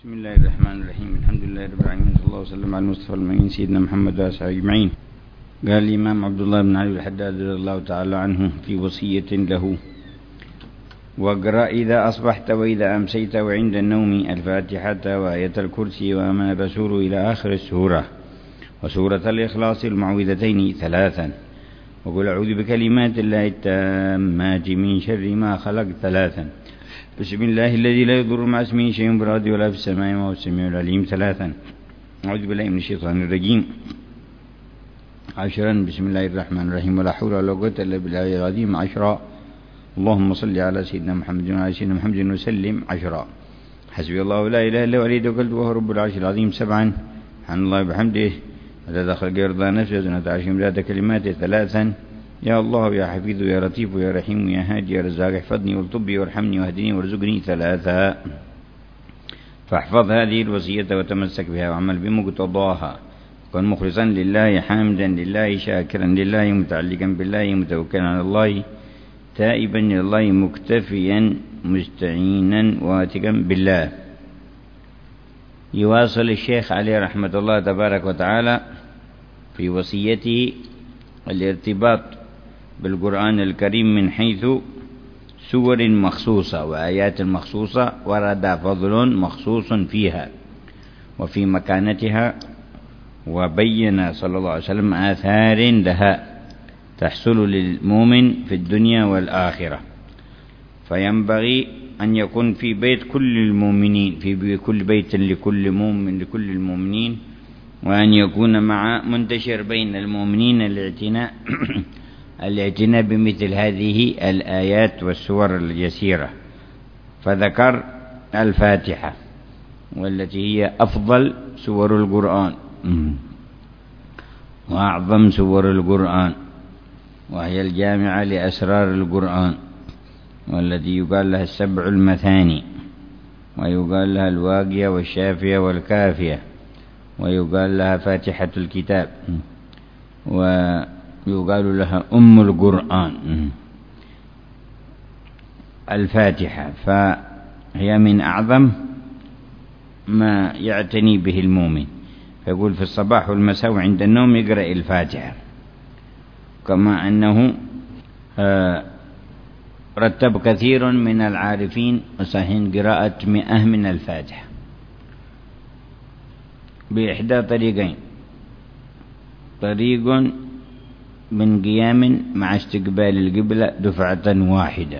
بسم الله الرحمن الرحيم. الحمد لله رب العالمين، صلى الله وسلم على المصطفى المعين سيدنا محمد وآله أجمعين. قال الإمام عبد الله بن علي الحداد رضي الله تعالى عنه في وصية له: واقرأ إذا أصبحت وإذا أمسيت وعند النوم الفاتحة وآية الكرسي وآمن الرسول إلى آخر السورة، وسورة الإخلاص المعوذتين 3، وقل أعوذ بكلمات الله التامات من شر ما خلق 3، بسم الله الذي لا يضر مع اسمه شيء في الأرض ولا في السماء وهو السميع العليم 3، أعوذ بالله من الشيطان الرجيم 10، بسم الله الرحمن الرحيم ولا حول ولا قوة إلا بالله العظيم 10، اللهم صل على سيدنا محمد وعلى سيدنا محمد وسلم 10، حسبي الله لا إله إلا هو عليه توكلت وهو رب العرش العظيم 7، سبحان الله بحمده عدد خلقه يرضى نفسه وزنة عرشه مداد كلماته 3، يا الله يا حفيظ يا لطيف يا رحيم يا هادي يا رزاق احفظني والطبي وارحمني واهدني وارزقني 3، فاحفظ هذه الوصية وتمسك بها وعمل بمقتضاها، كن مخلصا لله حامدا لله شاكرا لله متعلقا بالله متوكلا على الله تائبا إلى الله مكتفيا مستعينا واثقا بالله. يواصل الشيخ عليه رحمة الله تبارك وتعالى في وصيته الارتباط بالقرآن الكريم من حيث سور مخصوصة وآيات مخصوصة ورد فضل مخصوص فيها وفي مكانتها، وبين صلى الله عليه وسلم آثار لها تحصل للمؤمن في الدنيا والآخرة، فينبغي أن يكون في بيت كل المؤمنين، في كل بيت لكل مؤمن لكل المؤمنين، وأن يكون منتشر بين المؤمنين الاعتناء بمثل هذه الآيات والسور اليسيرة. فذكر الفاتحة والتي هي أفضل سور القرآن وأعظم سور القرآن، وهي الجامعة لأسرار القرآن، والتي يقال لها السبع المثاني، ويقال لها الواقية والشافية والكافية، ويقال لها فاتحة الكتاب، ويقال لها أم القرآن الفاتحة، فهي من أعظم ما يعتني به المؤمن، فيقول في الصباح والمساء وعند النوم يقرأ الفاتحة، كما أنه رتب كثير من العارفين وصحين قراءة 100 من الفاتحة بإحدى طريقين: طريق من قيام مع استقبال القبلة دفعة واحدة،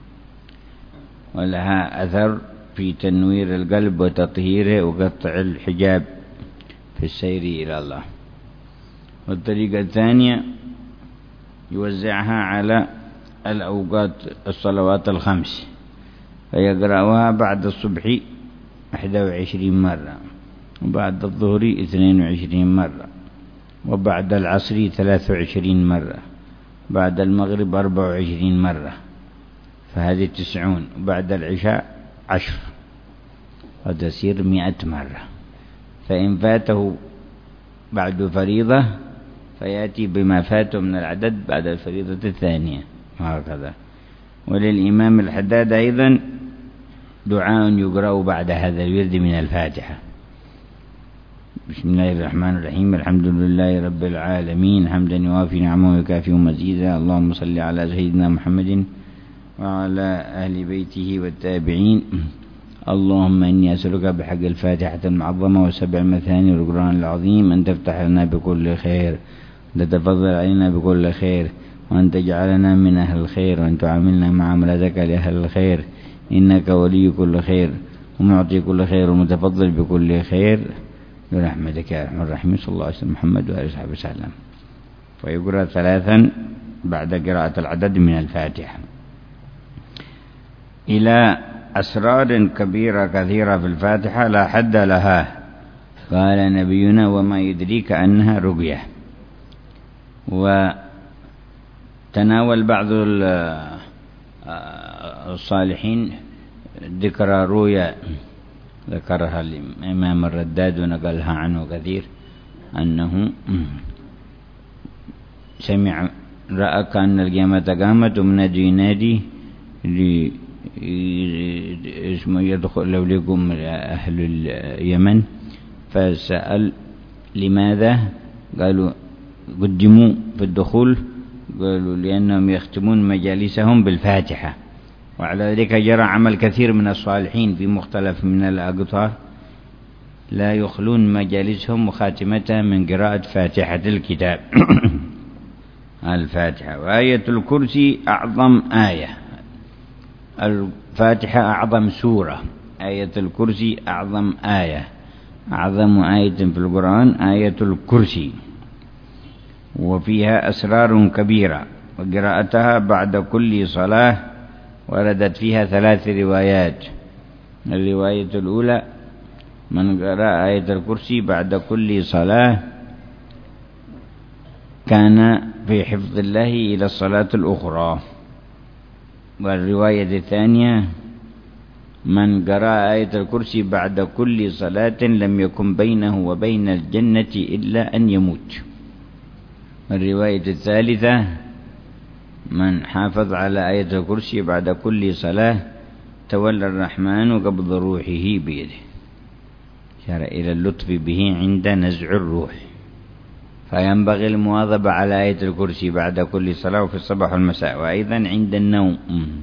ولها أثر في تنوير القلب وتطهيره وقطع الحجاب في السير إلى الله. والطريقة الثانية يوزعها على الأوقات الصلوات ال5، فيقرأها بعد الصبح 21 مرة، وبعد الظهر 22 مرة، وبعد العصر 23 مرة، بعد المغرب 24 مرة، فهذه 90، وبعد العشاء 10، وتصير 100 مرة. فإن فاته بعد فريضة فيأتي بما فاته من العدد بعد الفريضة الثانية، وهكذا. وللإمام الحداد أيضا دعاء يقرأ بعد هذا الورد من الفاتحة: بسم الله الرحمن الرحيم الحمد لله رب العالمين حمدا يوافي نعمه ويكافئ مزيدا، اللهم صل على سيدنا محمد وعلى أهل بيته والتابعين، اللهم إني أسألك بحق الفاتحة المعظمة وسبع المثاني والقرآن العظيم أن تفتح لنا بكل خير، تتفضل علينا بكل خير، وأن تجعلنا من أهل الخير، وأن تعاملنا معاملتك لأهل الخير، إنك ولي كل خير ومعطي كل خير ومتفضل بكل خير برحمتك يا أرحم الراحمين، صلى الله عليه وسلم محمد وآله وصحبه وسلم. فيقرأ 3 بعد قراءة العدد من الفاتحة. إلى أسرار كبيرة كثيرة في الفاتحة لا حد لها. قال نبينا: وما يدريك أنها رقية. وتناول بعض الصالحين ذكر رؤيا ذكرها الإمام الرداد ونقلها عنه كثير، أنه سمع رأى كأن القيامة قامت ومنادي ينادي اسمه يدخل لو لكم أهل اليمن، فسأل لماذا؟ قالوا قدموا في الدخول، قالوا لأنهم يختمون مجالسهم بالفاتحة. وعلى ذلك جرى عمل كثير من الصالحين في مختلف من الأقطار لا يخلون مجالسهم وخاتمتها من قراءة فاتحة الكتاب. الفاتحة. وآية الكرسي أعظم آية، الفاتحة أعظم سورة، آية الكرسي أعظم آية، أعظم آية في القرآن آية الكرسي، وفيها أسرار كبيرة، وقراءتها بعد كل صلاة وردت فيها 3 روايات. الرواية الأولى من قرأ آية الكرسي بعد كل صلاة كان في حفظ الله إلى الصلاة الأخرى. والرواية الثانية من قرأ آية الكرسي بعد كل صلاة لم يكن بينه وبين الجنة إلا أن يموت. والرواية الثالثة من حافظ على آية الكرسي بعد كل صلاة تولى الرحمن قبض روحه بيده. شار إلى اللطف به عند نزع الروح، فينبغي المواظبة على آية الكرسي بعد كل صلاة وفي الصباح والمساء، وأيضا عند النوم.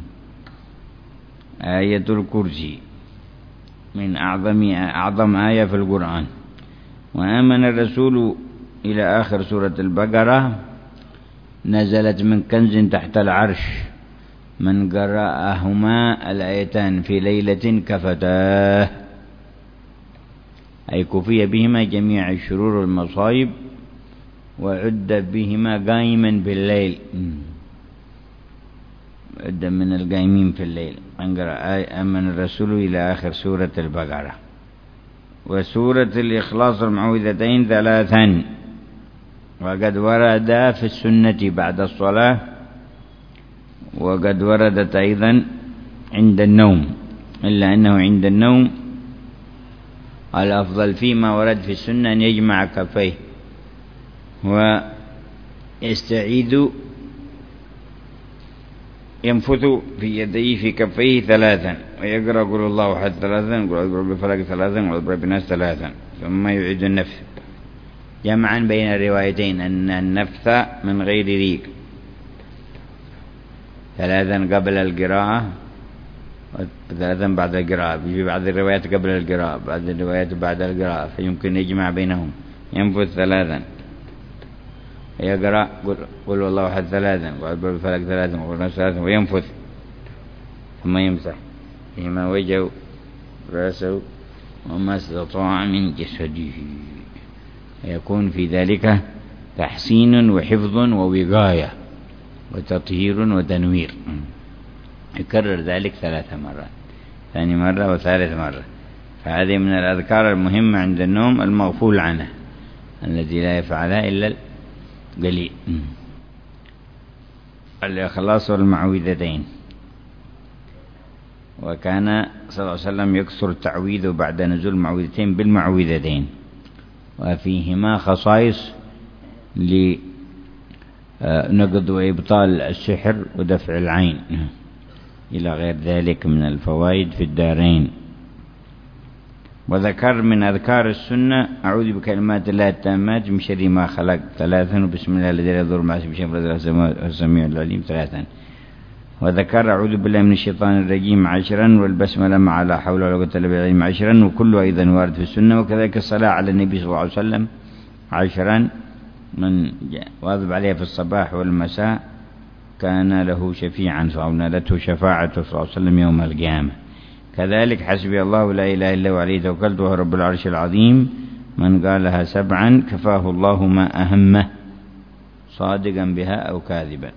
آية الكرسي من أعظم آية في القرآن. وآمن الرسول إلى آخر سورة البقرة، نزلت من كنز تحت العرش، من قرأهما الآيتان في ليلة كفتاه، أي كفي بهما جميع الشرور والمصائب، وعد بهما قائما بالليل، عد من القائمين في الليل. آمن الرسول إلى آخر سورة البقرة. وسورة الإخلاص المعوذتين 3، وقد ورد في السنة بعد الصلاة، وقد وردت أيضا عند النوم، إلا أنه عند النوم الأفضل فيما ورد في السنة أن يجمع كفيه ويستعيذ، ينفث في يديه في كفيه 3، ويقرأ قل الله أحد 3، ويقرأ بالفلق 3، ويقرأ بالناس 3، ثم يعيد النفث، جمعا بين الروايتين أن النفث من غير ريق، 3 قبل القراءة و3 بعد القراءة. في بعض الروايات قبل القراءة، بعض الروايات بعد القراءة، فيمكن يجمع بينهم. ينفث 3، يقرأ قل والله أحد 3، ويقرأ بالفلق 3، ويقرأ بالناس 3، وينفث، ثم يمسح فيما وجهه رأسه وما استطاع من جسده، يكون في ذلك تحسين وحفظ ووقاية وتطهير وتنوير. يكرر ذلك 3 مرات، ثاني مرة وثالث مرة. فهذه من الأذكار المهمة عند النوم المغفول عنها، التي لا يفعلها إلا القليل. الإخلاص والمعوذتين. وكان صلى الله عليه وسلم يكثر التعويذ بعد نزول المعوذتين بالمعوذتين، وفيهما خصائص لنقض وإبطال السحر ودفع العين إلى غير ذلك من الفوائد في الدارين. وذكر من أذكار السنة أعوذ بكلمات الله التامات من شر ما خلق 3، وبسم الله الذي لا يضر مع اسمه شيء في الأرض السميع العليم 3. وذكر أعوذ بالله من الشيطان الرجيم 10، والبسملة مع لا حول ولا قوة إلا بالله 10، وكله أيضا وارد في السنة. وكذلك الصلاة على النبي صلى الله عليه وسلم 10، من واظب عليها في الصباح والمساء كان له شفيعا، فنالته شفاعة صلى الله عليه وسلم يوم القيامة. كذلك حسبي الله لا إله إلا هو عليه توكلت وهو رب العرش العظيم، من قالها 7 كفاه الله ما أهمه صادقا بها أو كاذبا.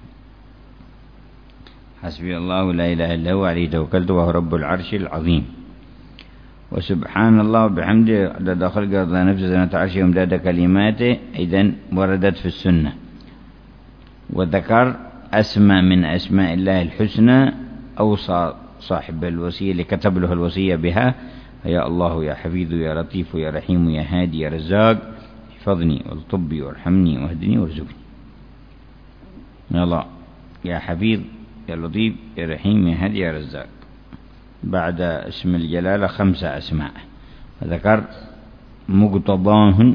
حسبي الله لا إله إلا هو عليه توكلت وهو رب العرش العظيم. وسبحان الله وبحمده عدد خلقه ورضا نفسه زنة عرشه وامداد كلماته، إذن وردت في السنة. وذكر أسماء من أسماء الله الحسنى، أوصى صاحب الوصية اللي كتب له الوصية بها: يا الله يا حفيظ يا لطيف يا رحيم يا هادي يا رزاق، احفظني والطبي وارحمني واهدني وارزقني. يا الله يا حفيظ يا لطيف يا رحيم يا هادي يا رزاق. بعد اسم الجلالة 5 أسماء، فذكر مقتضاهن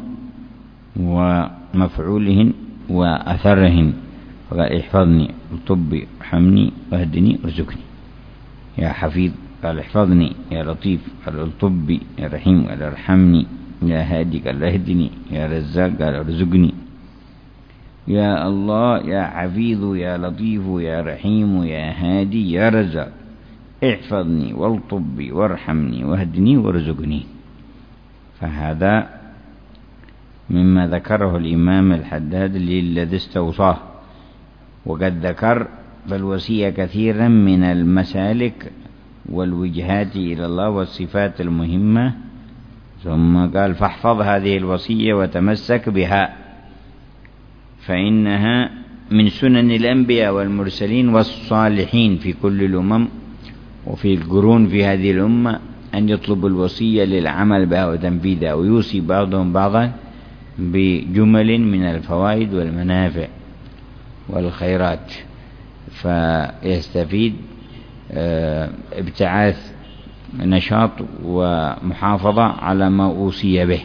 ومفعولهن وأثرهن، فقال احفظني وطبي ارحمني واهدني وارزقني. يا حفيظ قال احفظني، يا لطيف قال طبي، يا رحيم قال ارحمني، يا هادي قال اهدني، يا رزاق قال ارزقني. يا الله يا حفيظ يا لطيف يا رحيم يا هادي يا رزاق، احفظني والطبي وارحمني واهدني وارزقني. فهذا مما ذكره الإمام الحداد للذي استوصاه. وقد ذكر بالوصية كثيرا من المسالك والوجهات إلى الله والصفات المهمة، ثم قال فاحفظ هذه الوصية وتمسك بها، فإنها من سنن الأنبياء والمرسلين والصالحين في كل الأمم وفي القرون في هذه الأمة، أن يطلب الوصية للعمل بها وتنفيذها، ويوصي بعضهم بعضا بجمل من الفوائد والمنافع والخيرات، فيستفيد ابتعاث نشاط ومحافظة على ما أوصي به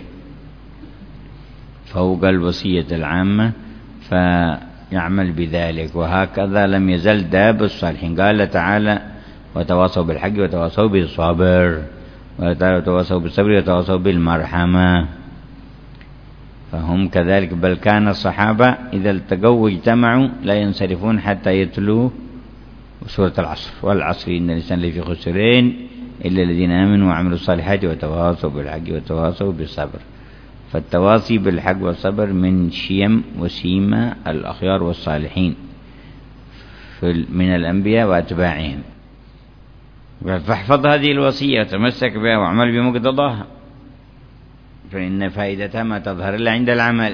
فوق الوصية العامة، فيعمل بذلك. وهكذا لم يزل داب الصالحين. قال تعالى وتواصوا بالحق وتواصوا بالصبر، وتواصوا بالصبر وتواصوا بالمرحمة. فهم كذلك، بل كان الصحابة إذا التقوا واجتمعوا لا ينصرفون حتى يتلوا سورة العصر، والعصر إن الإنسان لفي خسرين إلا الذين آمنوا وعملوا الصالحات وتواصوا بالحق وتواصوا بالصبر. فالتواصي بالحق والصبر من شيم وسيما الأخيار والصالحين من الأنبياء وأتباعهم. فاحفظ هذه الوصية وتمسك بها واعمل بمقتضاها، فإن فائدتها ما تظهر إلا عند العمل.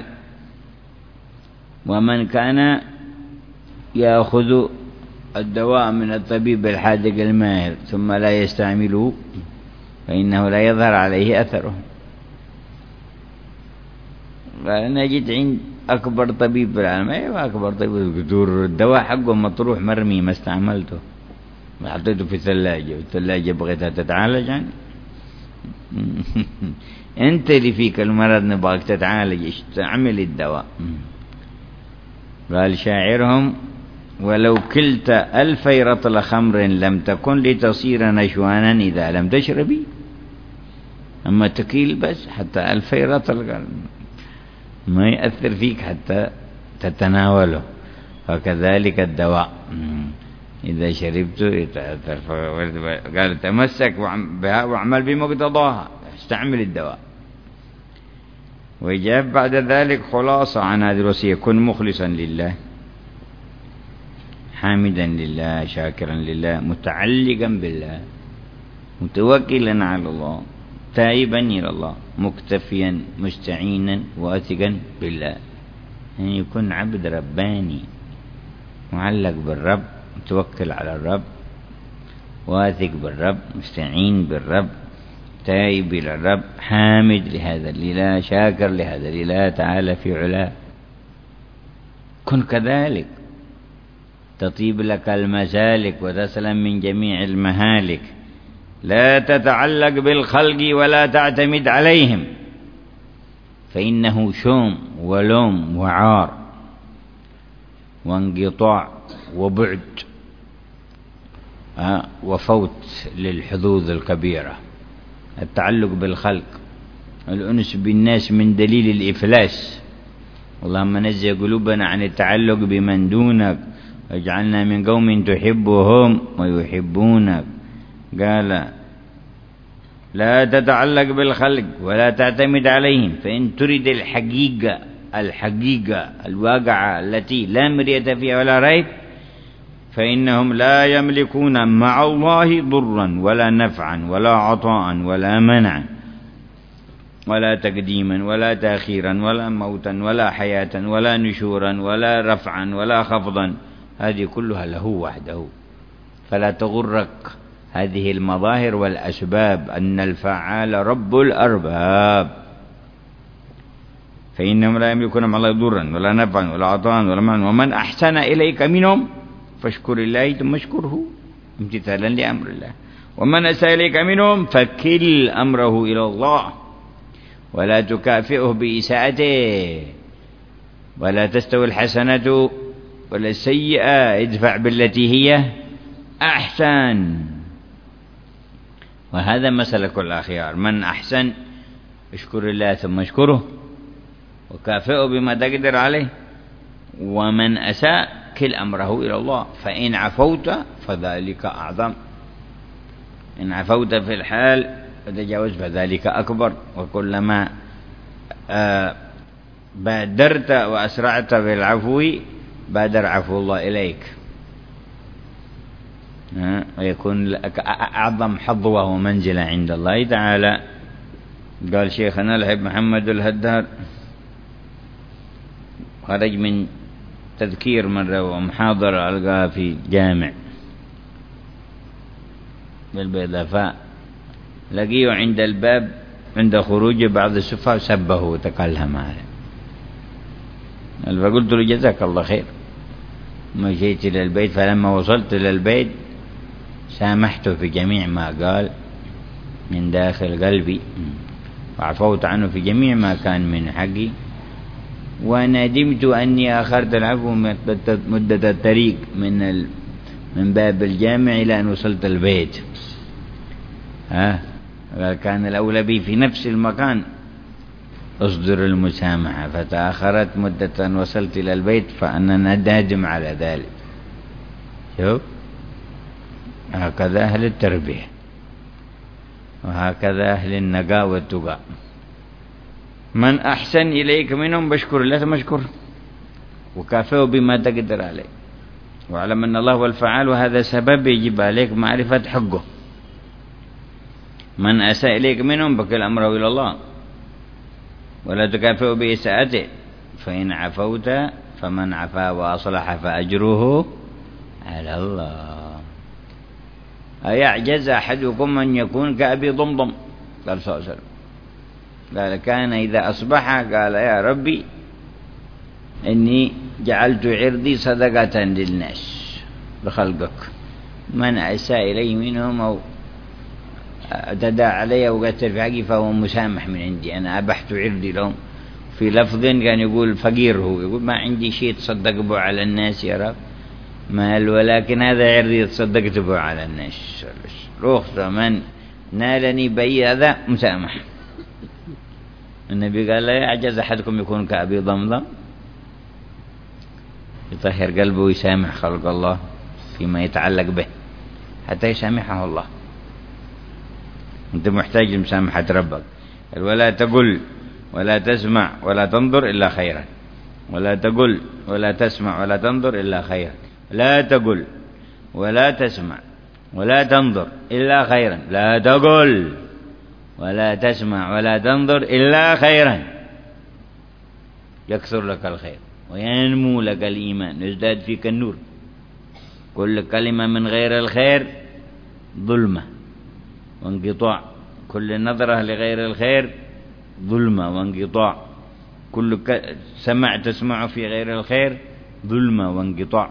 ومن كان يأخذ الدواء من الطبيب الحاذق الماهر ثم لا يستعمله فإنه لا يظهر عليه أثره. نجد عند أكبر طبيب في العالم، أيوة أكبر طبيب الدكتور، الدواء حقه مطروح مرمي ما استعملته، حطيته في الثلاجة والثلاجة بغيتها تتعالج يعني. أنت اللي فيك المرض نبغاك تتعالج، استعمل الدواء. قال شاعرهم ولو كلت 1000 رطل خمر لم تكن لتصير نشوانا إذا لم تشربي. أما تكيل بس حتى 1000 رطل ما يأثر فيك حتى تتناوله، فكذلك الدواء إذا شربته يتأثر. قال تمسك بها واعمل بمقتضاها، استعمل الدواء. وجاء بعد ذلك خلاصة عن هذه الوصية: كن مخلصا لله، حامدا لله، شاكرا لله، متعلقا بالله، متوكلا على الله، تائبا إلى الله، مكتفيا مستعينا واثقا بالله. يعني يكون عبد رباني معلق بالرب، متوكل على الرب، واثق بالرب، مستعين بالرب، تائب إلى الرب، حامد لهذا الإله، شاكر لهذا الإله تعالى في علاه. كن كذلك تطيب لك المسالك وتسلم من جميع المهالك. لا تتعلق بالخلق ولا تعتمد عليهم، فإنه شوم ولوم وعار وانقطاع وبعد وفوت للحظوظ الكبيرة. التعلق بالخلق، الأنس بالناس من دليل الإفلاس. اللهم نزه قلوبنا عن التعلق بمن دونك واجعلنا من قوم تحبهم ويحبونك. قال لا تتعلق بالخلق ولا تعتمد عليهم، فإن تريد الحقيقة الواقعة التي لا مرية فيها ولا ريب، فإنهم لا يملكون مع الله ضرا ولا نفعا ولا عطاء ولا منعا ولا تقديما ولا تأخيرا ولا موتا ولا حياة ولا نشورا ولا رفعا ولا خفضا. هذه كلها له وحده. فلا تغرك هذه المظاهر والأسباب، أن الفعال رب الأرباب. فإنهم لا يملكون مع الله ضرا ولا نفعا ولا عطاء ولا منعا، ومن أحسن إليك منهم فاشكر الله ثم اشكره امتثالا لأمر الله. ومن أساء إليك منهم فكل أمره إلى الله ولا تكافئه بإساءته، ولا تستوي الحسنة ولا السيئة، ادفع بالتي هي أحسن. وهذا مسلك الأخيار، من أحسن اشكر الله ثم اشكره وكافئه بما تقدر عليه، ومن أساء كل أمره إلى الله، فإن عفوت فذلك أعظم، إن عفوت في الحال وتجاوز فذلك أكبر. وكلما بادرت وأسرعت بالعفو بادر عفو الله إليك، ويكون لك أعظم حظوة ومنزلة عند الله تعالى. قال شيخنا الحبيب محمد الهدار، خرج من تذكير مرة ومحاضرة ألقاها في جامع بالبيضاء، لقيه عند الباب عند خروج بعض السفهاء سبه وتكلم عليه، فقلت له جزاك الله خير. مشيت إلى البيت، فلما وصلت إلى البيت سامحته في جميع ما قال من داخل قلبي، وعفوت عنه في جميع ما كان من حقي، وندمت أني أخرت العفو مدة الطريق من باب الجامع إلى أن وصلت البيت. كان الأولى بي في نفس المكان أصدر المسامحة، فتأخرت مدة أن وصلت إلى البيت، فأنا نادم على ذلك. شوف، هكذا أهل التربية، وهكذا أهل النقاء والتقى. من أحسن إليك منهم بشكر الله ثم اشكره وكافئه بما تقدر عليه، واعلم أن الله هو الفعال، وهذا سبب يجب عليك معرفة حقه. من أساء إليك منهم بكل أمره إلى الله ولا تكافئه بإساءته، فإن عفوت فمن عفا وأصلح فأجره على الله. أيعجز أحدكم أن يكون كأبي ضمضم؟ قال صلى الله عليه وسلم، قال كان إذا أصبح قال يا ربي إني جعلت عرضي صدقة للناس بخلقك، من أساء إلي منهم أو اعتدى علي أو قتل في حقي فهو مسامح من عندي، أنا أبحت عرضي لهم. في لفظ كان يقول فقير، هو يقول ما عندي شيء تصدق به على الناس يا رب مال، ولكن هذا عرضي تصدقت به على الناس، رخص من نالني بي هذا مسامح. النبي قال لا يعجز أحدكم يكون كأبي ضمضم، يطهر قلبه ويسامح خلق الله فيما يتعلق به حتى يسامحه الله. أنت محتاج لمسامحة ربك. ولا تقل ولا تسمع ولا تنظر إلا خيرا، ولا تقل ولا تسمع ولا تنظر إلا خيرا، لا تقل ولا تسمع ولا تنظر إلا خيرا، لا تقل ولا تسمع ولا تنظر إلا خيرا، يكثر لك الخير وينمو لك الإيمان يزداد فيك النور. كل كلمة من غير الخير ظلمة وانقطاع، كل نظرة لغير الخير ظلمة وانقطاع، كل سمع تسمع في غير الخير ظلمة وانقطاع.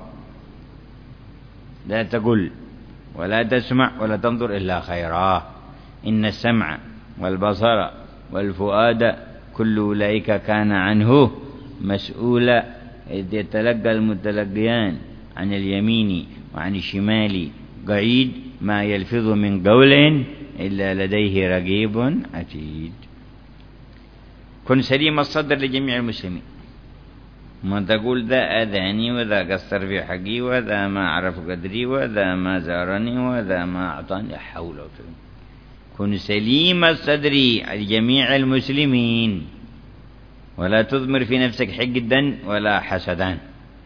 لا تقل ولا تسمع ولا تنظر إلا خيرا، إن السمع والبصر والفؤاد كل أولئك كان عنه مسؤولا، إذ يتلقى المتلقيان عن اليمين وعن الشمال قعيد، ما يلفظ من قول إلا لديه رقيب عتيد. كن سليم الصدر لجميع المسلمين، ما تقول ذا أذاني وذا قصر في حقي وذا ما عرف قدري وذا ما زارني وذا ما أعطاني، لا حول ولا قوة. كن سليم الصدر لجميع المسلمين، ولا تضمر في نفسك حقدا ولا حسدا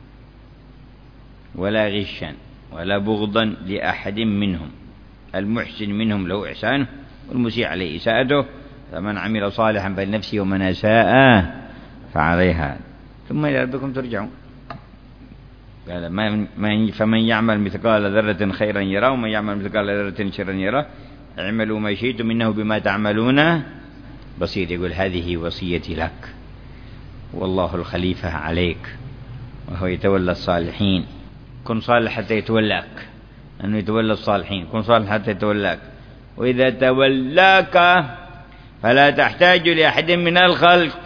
ولا غشا ولا بغضا لأحد منهم، المحسن منهم له إحسانه والمسيء عليه إساءته، فمن عمل صالحا فلنفسه ومن أساء فعليها ثم إلى ربكم ترجعون. قال فمن يعمل مثقال ذرة خيرا يراه ومن يعمل مثقال ذرة شرا يراه، اعملوا ما شئتم إنه بما تعملون بصير. يقول هذه وصيتي لك، والله الخليفة عليك وهو يتولى الصالحين، كن صالح حتى يتولاك، أنه يتولى الصالحين. كن صالح حتى يتولاك. وإذا تولاك فلا تحتاج لأحد من الخلق.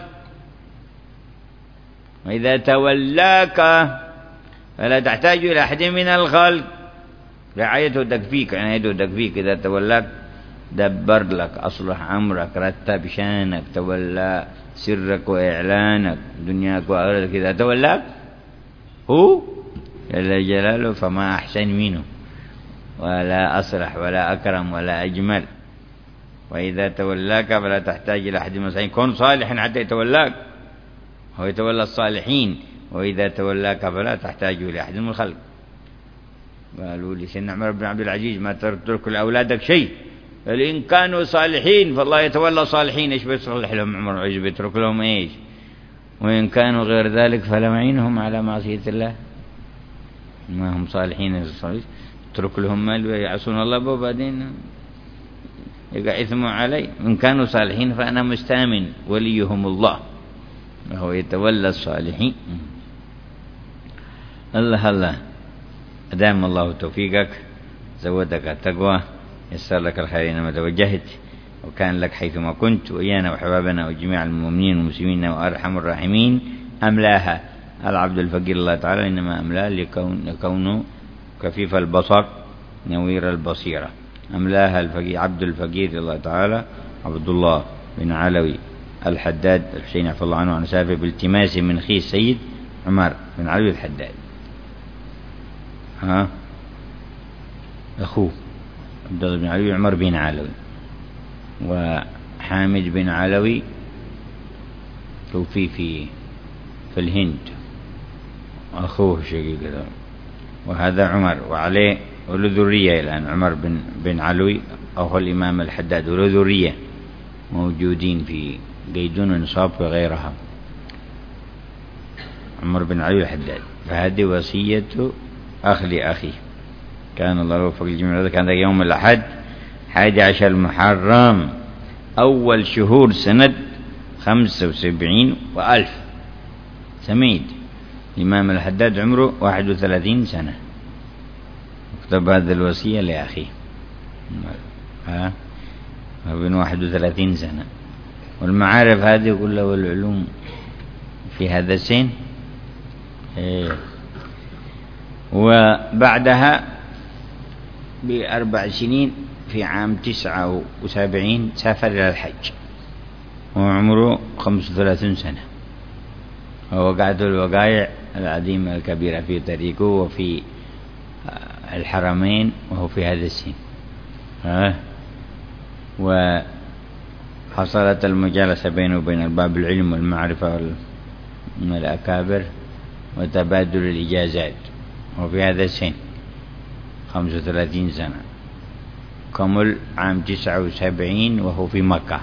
وإذا تولاك فلا تحتاج إلى أحد من الخلق. رعايته تكفيك، عنايته تكفيك. إذا تولاك دبر لك، أصلح أمرك، رتب شانك، تولى سرك وإعلانك، دنياك وآخرتك. إذا تولاك هو جل جلاله فما أحسن منه، ولا أصلح ولا أكرم ولا أجمل. وإذا تولاك فلا تحتاج إلى أحد من الصالحين. كن صالحا حتى يتولاك، هو يتولى الصالحين. وإذا تولاك فلا تحتاج إلى أحد من الخلق. قالوا لسيدنا عمر بن عبد العزيز ما تترك لأولادك شيء، قال إن كانوا صالحين فالله يتولى الصالحين. إيش بيصلح لهم عمر؟ إيش بيترك لهم إيش؟ وإن كانوا غير ذلك فلا معينهم على معصية الله، ما هم صالحين اترك لهم مال ويعصون الله وبعدين يقع إثم علي. إن كانوا صالحين فأنا مستامن وليهم الله وهو يتولى الصالحين. الله الله، أدام الله توفيقك، زودك التقوى، يسر لك الخير إنما توجهت، وكان لك حيثما كنت، وإيانا وحبابنا وجميع المؤمنين والمسلمين وأرحم الراحمين. أملاها العبد الفقير الله تعالى، إنما أملاه لكونه كفيف البصر نوير البصيرة. أملاها الفقير عبد الفقير الله تعالى عبد الله بن علوي الحداد الحسين عفى الله عنه عن سافر بالتماس من خي السيد عمر بن علوي الحداد. أخوه عبد الله بن علوي عمر بن علوي، وحامد بن علوي توفي في الهند، أخوه شقيق. وهذا عمر، وعليه وله ذرية الآن. عمر بن علوي أخو الإمام الحداد وله ذرية موجودين في قيدون ونصاب وغيرها. عمر بن علوي الحداد. فهذه وصية أخ لأخيه. كان الله يوفق الجميع. كان يوم الأحد 11 محرم أول شهور سنة 75 وألف. سميد الإمام الحداد عمره 31 سنة، اكتب هذه الوصية لأخيه ابن 31 سنة. والمعارف هذه كلها والعلوم في هذا السن. وبعدها ب4 سنين في عام 79 سافر إلى الحج وعمره 35 سنة، ووقعته الوقائع العظيمة الكبيرة في طريقه وفي الحرمين وهو في هذا السن. وحصلت المجالسة بينه وبين الباب العلم والمعرفة من الأكابر وتبادل الإجازات، وفي هذا السن 35 سنة. كمل عام 79 وهو في مكة،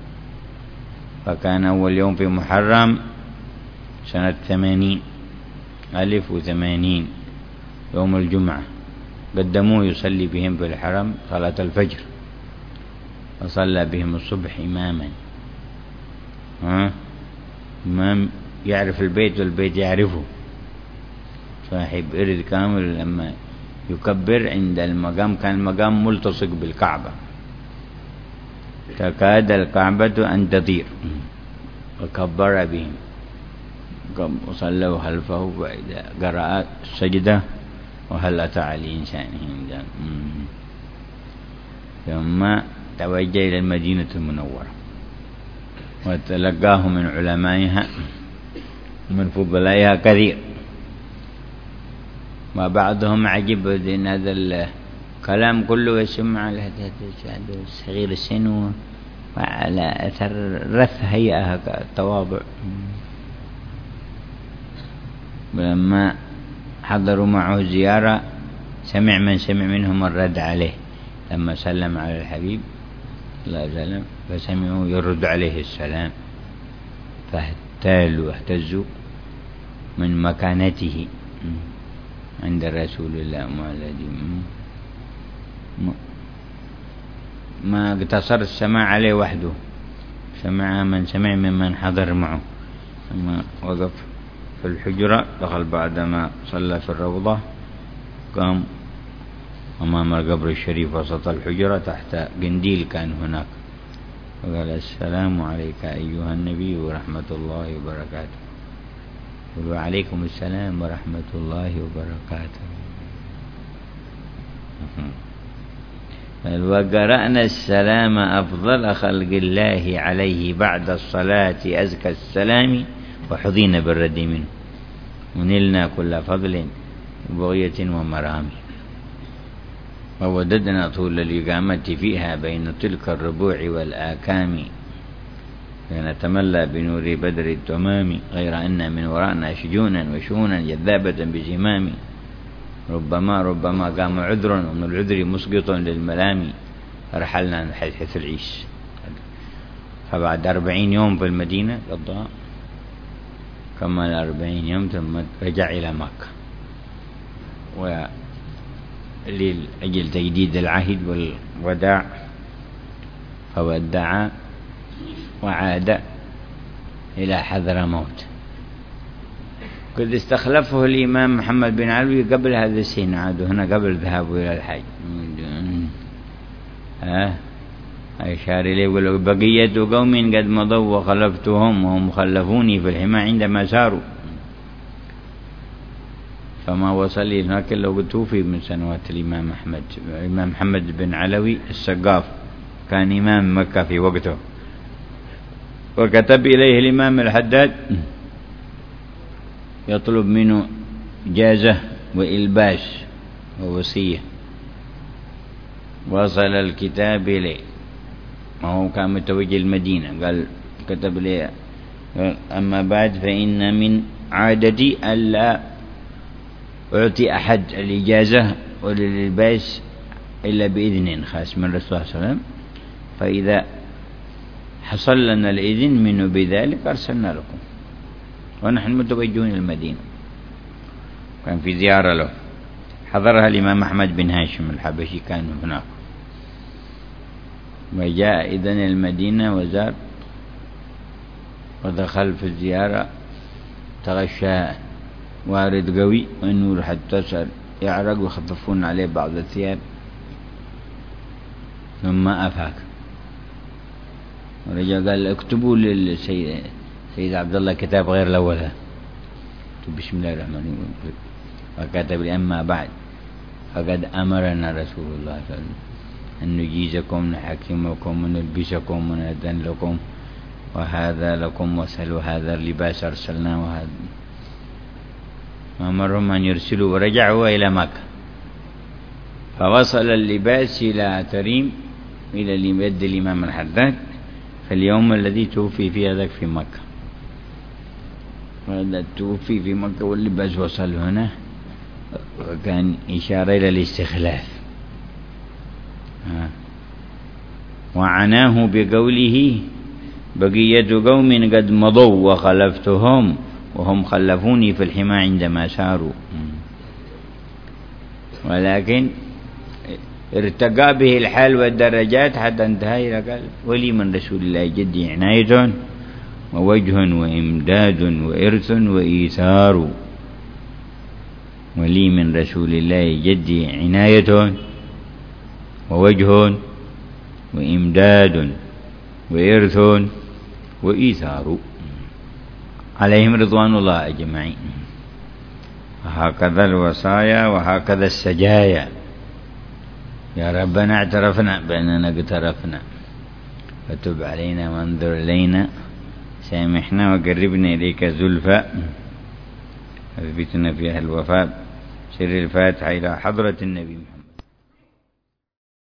فكان أول يوم في محرم سنة 80 1080 يوم الجمعة، قدموه يصلي بهم في الحرم صلاة الفجر، وصلى بهم الصبح إماما. إمام يعرف البيت والبيت يعرفه، صاحب إرد كامل. لما يكبر عند المقام، كان المقام ملتصق بالكعبة، تكاد الكعبة أن تطير، وكبر بهم وصلوا خلفه. وإذا قرأ السجدة وهل أتى على الإنسان ثم توجه إلى المدينة المنورة وتلقاه من علمائها ومن فضلائها كثير. وبعضهم عجب أن هذا الكلام كله يسمع على صغير السن وعلى أثر رث هيئة التواضع. ولما حضروا معه زيارة سمع من سمع منهم الرد عليه لما سلم على الحبيب صلى الله عليه وسلم، فسمعوا يرد عليه السلام، فاهتالوا واهتزوا من مكانته عند رسول الله ما اقتصر السماع عليه وحده، سمع من سمع ممن حضر معه. ثم وقف في الحجرة، دخل بعدما صلى في الروضة قام أمام القبر الشريف وسط الحجرة تحت قنديل كان هناك، وقال: السلام عليك أيها النبي ورحمة الله وبركاته. وعليكم السلام ورحمة الله وبركاته. وقرأنا السلام أفضل خلق الله عليه بعد الصلاة أزكى السلام، وحظينا بالرد منه، ونلنا كل فضل وبغية ومرام، ووددنا طول الإقامة فيها بين تلك الربوع والآكام، لنتملى بنور بدر التمام، غير أن من وراءنا شجونا وشونا جذابة بزمام، ربما قام عذر ومن العذر مسقط للملام، فرحلنا من حيث العيش. فبعد 40 يوم في المدينة قضى، كمل 40 يوم ثم رجع إلى مكة، ولأجل تجديد العهد والوداع فودع وعاد إلى حضرموت. قد استخلفه الإمام محمد بن علوي قبل هذا السن، عادوا هنا قبل ذهابه إلى الحج. أشار إليه يقول: بقية قوم قد مضوا وخلفتهم وهم خلفوني في الحمى عندما ساروا. فما وصل لي هناك إلا توفي من سنوات الإمام أحمد. الإمام محمد بن علوي السقاف كان إمام مكة في وقته، وكتب إليه الإمام الحداد يطلب منه جازة وإلباس ووصية. وصل الكتاب إليه، ما هو كان متوجه المدينة، قال كتب لي: أما بعد فإن من عادتي ألا أعطي أحد الإجازة والإلباس إلا بإذن خاص من رسول الله صلى الله عليه وسلم، فإذا حصل لنا الإذن منه بذلك أرسلنا لكم، ونحن متوجهون المدينة. كان في زيارة له حضرها الإمام أحمد بن هاشم الحبشي، كان هناك، وجاء إذن المدينة وزار ودخل في الزيارة، تغشى وارد قوي والنور حتى صار يعرق ويخففون عليه بعض الثياب، ثم أفاق ورجع قال: اكتبوا للسيد عبد الله كتاب غير الأول. بسم الله الرحمن الرحيم. وكتب: أما بعد فقد أمرنا رسول الله صلى الله عليه وسلم أن نجيزكم نحكمكم ونلبسكم ونأذن لكم، وهذا لكم وسلوا هذا اللباس أرسلناه، وهذا أمرهم أن يرسلوا. ورجعوا إلى مكة، فوصل اللباس إلى تريم إلى يد الإمام الحداد في اليوم الذي توفي فيه ذاك في مكة. وهذا توفي في مكة واللباس وصل هنا، وكان إشارة إلى الاستخلاف. وعناه بقوله: بقية قوم قد مضوا وخلفتهم وهم خلفوني في الحمى عندما ساروا. ولكن ارتقى به الحال والدرجات حتى انتهى إلى قال: ولي من رسول الله جدي عناية ووجه وإمداد وإرث وإيثار. ولي من رسول الله جدي عناية ووجه وإمداد وإرث وإيثار، عليهم رضوان الله أجمعين. وهكذا الوصايا وهكذا السجايا. يا ربنا اعترفنا بأننا اقترفنا، فتب علينا وانظر إلينا، سامحنا وقربنا إليك زلفى، اثبتنا فيها الوفاء. سر الفاتحة إلى حضرة النبي محمد.